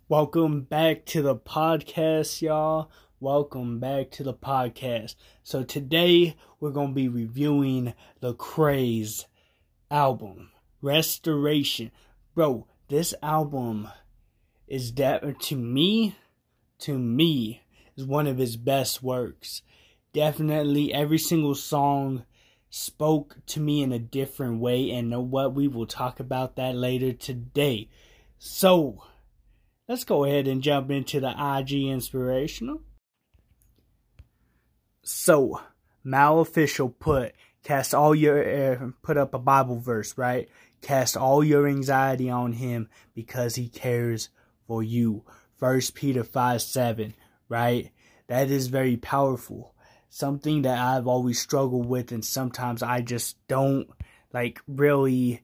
Welcome back to the podcast, y'all. Welcome back to the podcast. So today we're going to be reviewing Lecrae's album, Restoration. Bro, this album is to me, is one of his best works. Definitely every single song spoke to me in a different way, and know what? We will talk about that later today. So, let's go ahead and jump into the IG Inspirational. So, Mal Official put up a Bible verse, right? Cast all your anxiety on him because he cares for you. 1 Peter 5:7, right? That is very powerful. Something that I've always struggled with, and sometimes I just don't really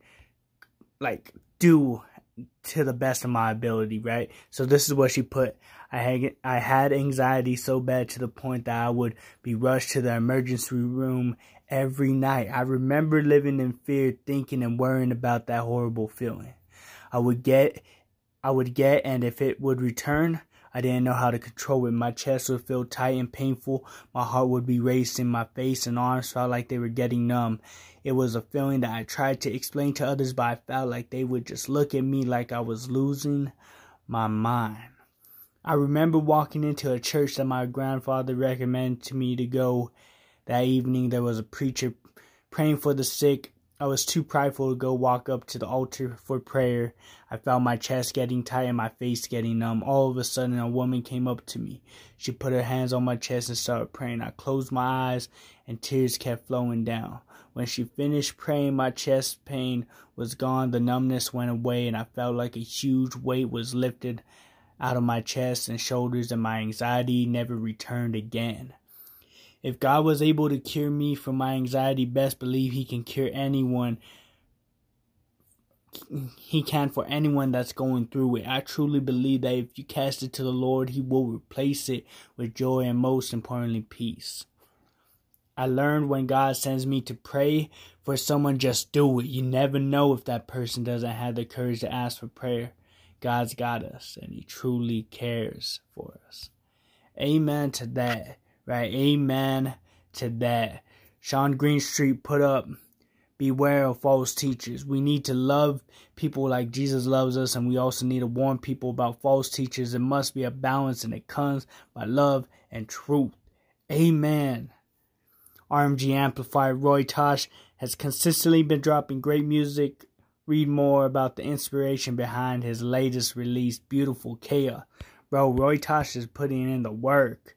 do to the best of my ability, right? So this is what she put. I had anxiety so bad to the point that I would be rushed to the emergency room every night. I remember living in fear, thinking and worrying about that horrible feeling I would get, and if it would return, I didn't know how to control it. My chest would feel tight and painful. My heart would be racing. My face and arms felt like they were getting numb. It was a feeling that I tried to explain to others, but I felt like they would just look at me like I was losing my mind. I remember walking into a church that my grandfather recommended to me to go. That evening, there was a preacher praying for the sick. I was too prideful to go walk up to the altar for prayer. I felt my chest getting tight and my face getting numb. All of a sudden, a woman came up to me. She put her hands on my chest and started praying. I closed my eyes and tears kept flowing down. When she finished praying, my chest pain was gone. The numbness went away and I felt like a huge weight was lifted out of my chest and shoulders, and my anxiety never returned again. If God was able to cure me from my anxiety, best believe he can cure anyone. He can for anyone that's going through it. I truly believe that if you cast it to the Lord, he will replace it with joy and, most importantly, peace. I learned when God sends me to pray for someone, just do it. You never know if that person doesn't have the courage to ask for prayer. God's got us, and he truly cares for us. Amen to that. Right, amen to that. Sean Greenstreet put up, beware of false teachers. We need to love people like Jesus loves us, and we also need to warn people about false teachers. It must be a balance, and it comes by love and truth. Amen. RMG Amplified Roy Tosh has consistently been dropping great music. Read more about the inspiration behind his latest release, Beautiful Chaos. Bro, Roy Tosh is putting in the work.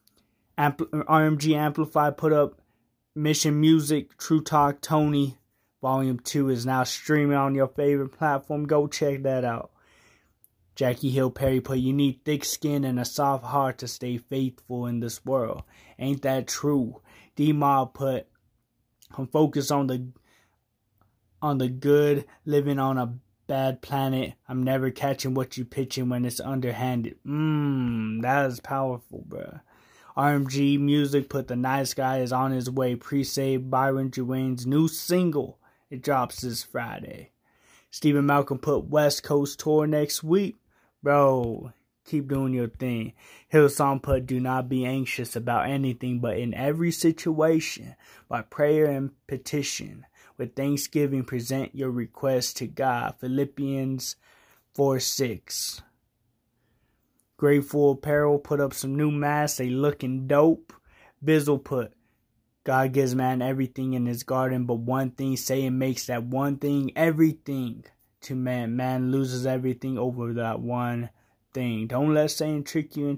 RMG Amplified put up Mission Music, True Talk Tony, Volume 2 is now streaming on your favorite platform. Go check that out. Jackie Hill Perry put, you need thick skin and a soft heart to stay faithful in this world. Ain't that true? D-Mob put, I'm focused on the good, living on a bad planet. I'm never catching what you pitching when it's underhanded. That is powerful, bruh. RMG Music put, the nice guy is on his way. Pre-save Byron Juwane's new single. It drops this Friday. Stephen Malcolm put, West Coast tour next week. Bro, keep doing your thing. Hillsong put, do not be anxious about anything, but in every situation, by prayer and petition, with thanksgiving, present your requests to God. Philippians 4:6. Grateful Apparel put up some new masks. They looking dope. Bizzle put, God gives man everything in his garden, but one thing, Satan makes that one thing everything to man. Man loses everything over that one thing. Don't let Satan trick you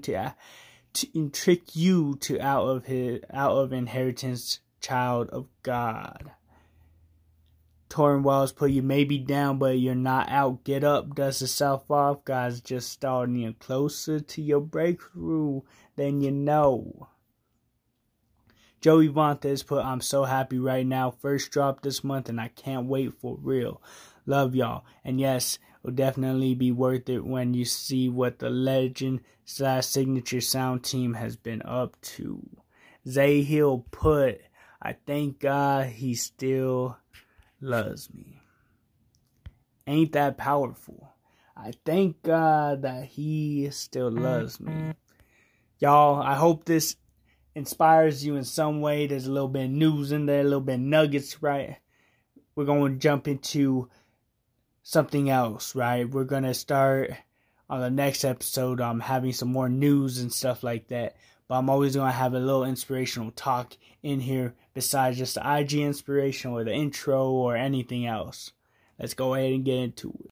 out of inheritance, child of God. Torrin Wells put, you may be down, but you're not out. Get up, dust yourself off. God's just starting you closer to your breakthrough than you know. Joey Vontes put, I'm so happy right now. First drop this month, and I can't wait for real. Love y'all. And yes, it'll definitely be worth it when you see what the legend/signature sound team has been up to. Zay Hill put, I thank God he still loves me. Ain't that powerful? I thank God that He still loves me. Y'all, I hope this inspires you in some way. There's a little bit of news in there, a little bit of nuggets, right? We're going to jump into something else, right? We're going to start on the next episode having some more news and stuff like that. But I'm always going to have a little inspirational talk in here besides just the IG inspiration or the intro or anything else. Let's go ahead and get into it.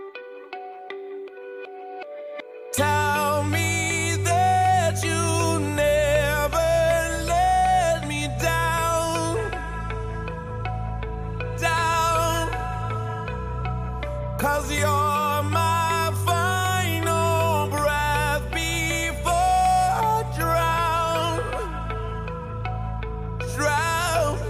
Tell me that you never let me down, 'cause you're my final breath before I drown.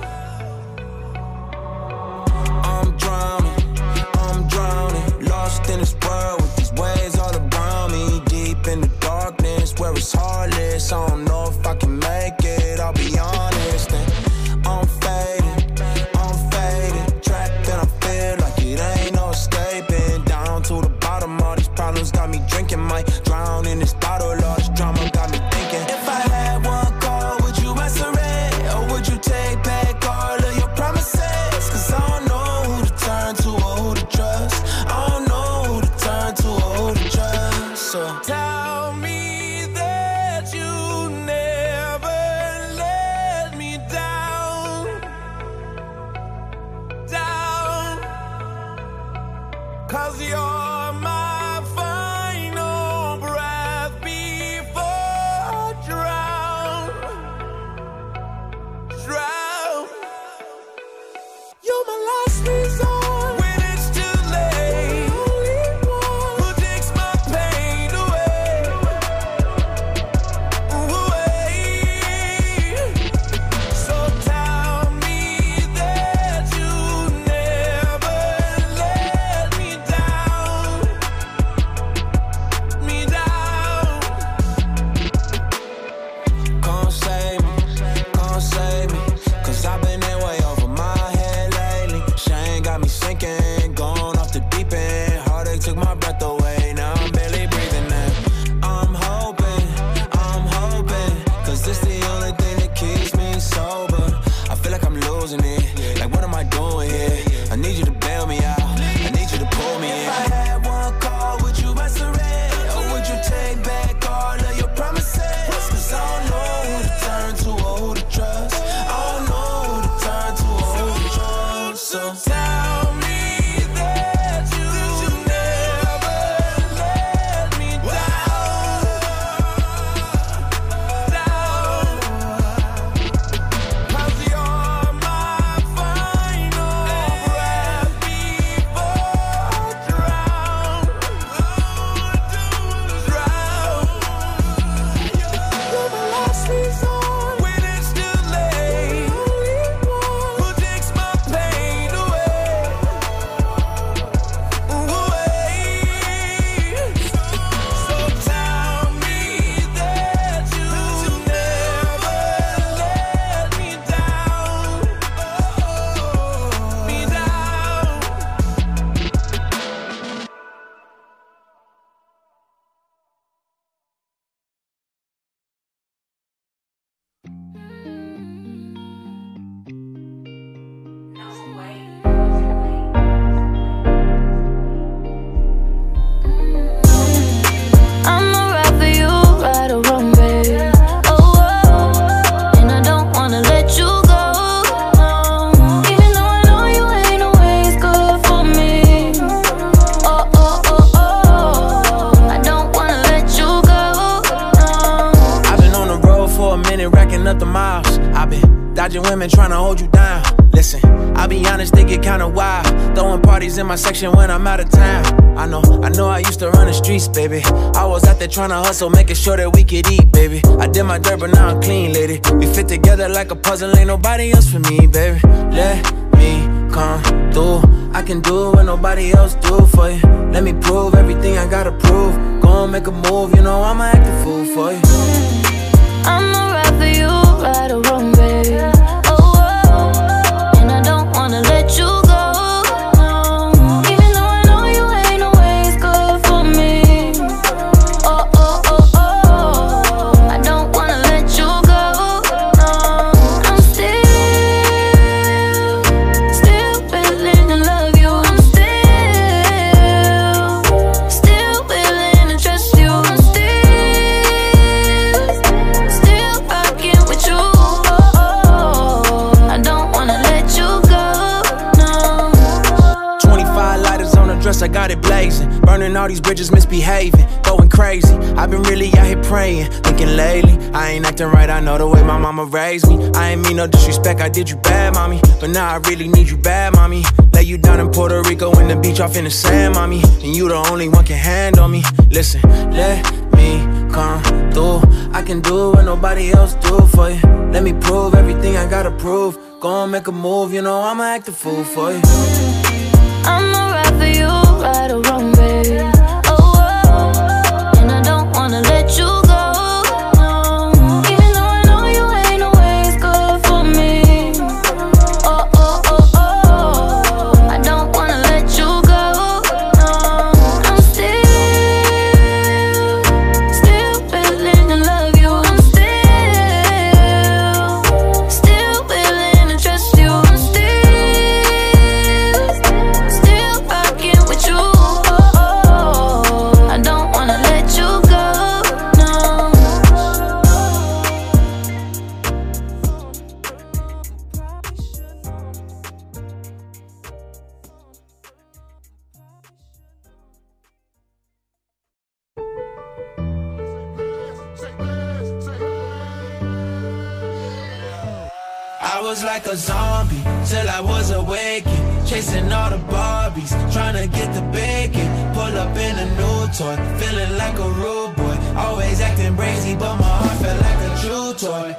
I'm drowning, lost in this world with these waves all around me, deep in the darkness where it's heartless. I don't know if I can make it, I'll be honest. And I'm faded, trapped and I feel like it ain't no escaping. Down to the bottom, all these problems got me drinking, might drown in this bottle. All this drama got me thinking, if I had one call, would you answer it? Or would you take back all of your promises? 'Cause I don't know who to turn to or who to trust. I don't know who to turn to or who to trust. So tell me that you never let me down, 'cause you're my final breath before I drown. You're my last resort when it's too late. The only one who takes my pain away. So tell me that you never let me down, Come save me, 'cause I've been in way over my head lately. Shame got me sinking, going off the deep end. Heartache took my breath away, now I'm barely breathing in. I'm hoping, 'cause this the only thing that keeps me sober. I feel like I'm losing it, like what am I doing here? I need you to bail me out, I need you to pull me in. If I had one call, would you answer it? Or would you take back all of your promises? 'Cause I don't know who to turn to or who to trust. I don't know who to turn to or who to trust. So tell me that you never let me down, 'cause you're my final breath before I drown. You're my last resort when it's too late. The only one who takes my pain away. So tell me that you never let me down, I'ma ride for you, right or wrong, babe. Oh, oh, and I don't wanna let you go. No. Even though I know you ain't always good for me. Oh, oh, oh, oh, I don't wanna let you go. No. I've been on the road for a minute, racking up the miles. I've been dodging women, trying to hold you down. Listen, I'll be honest, they get kinda wild. Throwing parties in my section when I'm out of town. I know I used to run the streets, baby. I was out there trying to hustle, making sure that we could eat, baby. I did my dirt, but now I'm clean, lady. We fit together like a puzzle, ain't nobody else for me, baby. Let me come through. I can do what nobody else do for you. Let me prove everything I gotta prove. Go and make a move, you know I'ma act a fool for you. I'ma ride for you, right or wrong, babe. Oh, oh, and I don't wanna let you go. No. Even though I know you ain't always good all these bridges misbehaving, going crazy. I've been really out here praying, thinking lately I ain't acting right, I know the way my mama raised me. I ain't mean no disrespect, I did you bad, mommy, but now I really need you bad, mommy. Lay you down in Puerto Rico in the beach off in the sand, mommy, and you the only one can handle me. Listen, let me come through. I can do what nobody else do for you. Let me prove everything I gotta prove. Go and make a move, you know I'ma act a fool for you. I'ma ride for you, right or wrong, babe. Oh, oh, and I don't wanna let you go. No, even though I know you ain't always good for me. Oh, oh, oh, oh, I don't wanna let you go. No, I'm still willing to love you. I'm still willing to trust you. I'm still rocking with you. I don't wanna let you go, no. I was like a zombie till I was awakened, chasing all the Barbies, trying to get the bacon. Pull up in a new toy, feeling like a rude boy. Always acting crazy, but my heart felt like a true toy.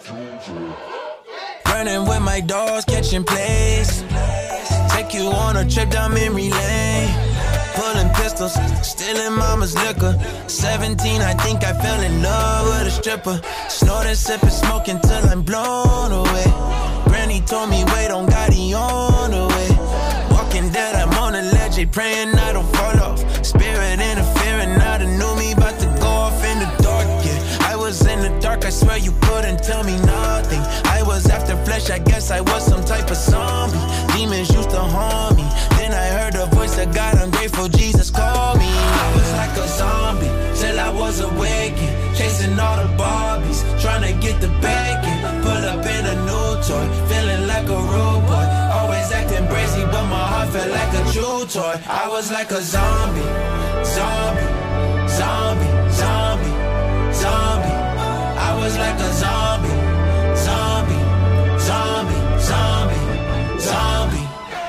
Running with my dogs, catching plays. Take you on a trip down memory lane. Pulling pistols, stealing mama's liquor. 17, I think I fell in love with a stripper. Snorting, sipping, smoking till I'm blown away. Granny told me, wait on God, he on the way. Walking dead, I'm on a ledge, praying I don't fall off. Spirit interfering, now the knew me about to go off in the dark, yeah. I was in the dark, I swear you couldn't tell me nothing. I was after flesh, I guess I was some type of zombie. Demons used to haunt me. Then I heard the voice of God, I'm grateful Jesus called me. I was like a zombie till I was awakened, chasing all the Barbies, trying to get the bacon. Pull up in a new toy, feeling like a rude boy. Always acting crazy, but my heart felt like a true toy. I was like a zombie, zombie, zombie, zombie, zombie. I was like a zombie, zombie, zombie, zombie, zombie.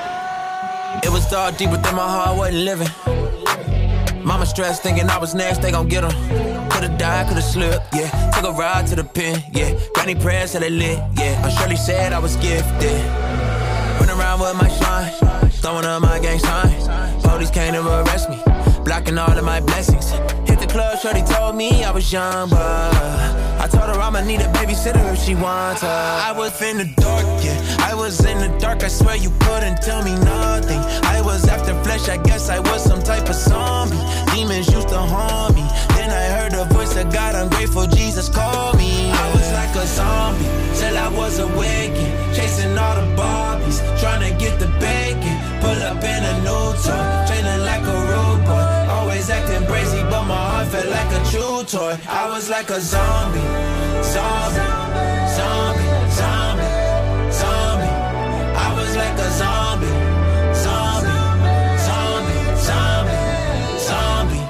It was dark deep within my heart, wasn't living. Mama stressed, thinking I was next, they gon' get her. Could've died, could've slipped, yeah. Took a ride to the pen, yeah. Granny prayers till it lit, yeah. Shirley said I was gifted. Went around with my shine, throwing up my gang signs. Police came to arrest me, blocking all of my blessings. Hit the club, Shorty told me I was young, but I told her I'ma need a babysitter if she wants her. I was in the dark, yeah. I was in the dark, I swear you couldn't tell me nothing. I was after flesh, I guess I was some type of zombie. Demons used to haunt me. Then I heard the voice of God, I'm grateful Jesus called me. I was like a zombie till I was awakened, chasing all the Barbies, trying to get the bacon. Pull up in a new toy, trailing like a rude boy. Always acting crazy, but my heart felt like a true toy. I was like a zombie, zombie, zombie, zombie, zombie. I was like a zombie, zombie, zombie, zombie, zombie.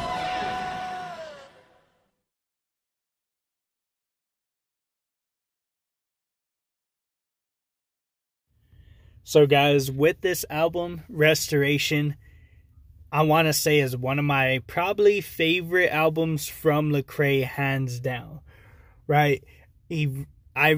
So guys, with this album, Restoration, I want to say is one of my probably favorite albums from Lecrae, hands down, right? I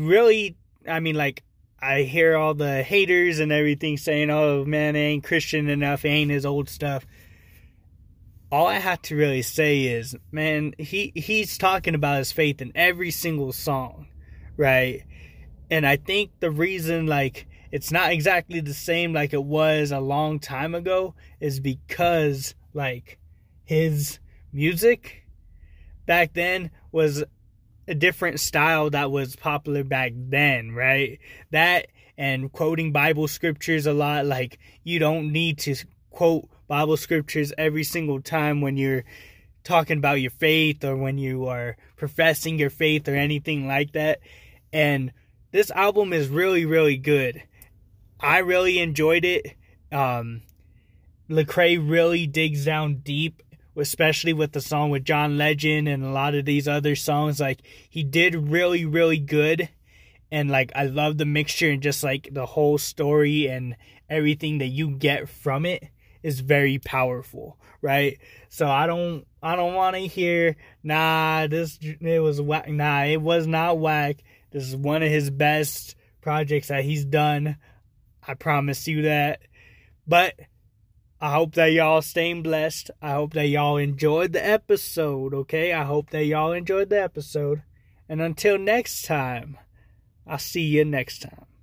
hear all the haters and everything saying, oh man, it ain't Christian enough, it ain't his old stuff. All I have to really say is, man, he's talking about his faith in every single song, right? And I think the reason, it's not exactly the same like it was a long time ago is because, his music back then was a different style that was popular back then, right? That and quoting Bible scriptures a lot, you don't need to quote Bible scriptures every single time when you're talking about your faith or when you are professing your faith or anything like that. And this album is really, really good. I really enjoyed it. Lecrae really digs down deep especially with the song with John Legend and a lot of these other songs. Like, he did really, really good. And, like, I love the mixture and just, like, the whole story and everything that you get from it is very powerful, right? So I don't want to hear, it was whack. Nah, it was not whack. This is one of his best projects that he's done. I promise you that. But I hope that y'all staying blessed. I hope that y'all enjoyed the episode, okay? I hope that y'all enjoyed the episode. And until next time, I'll see you next time.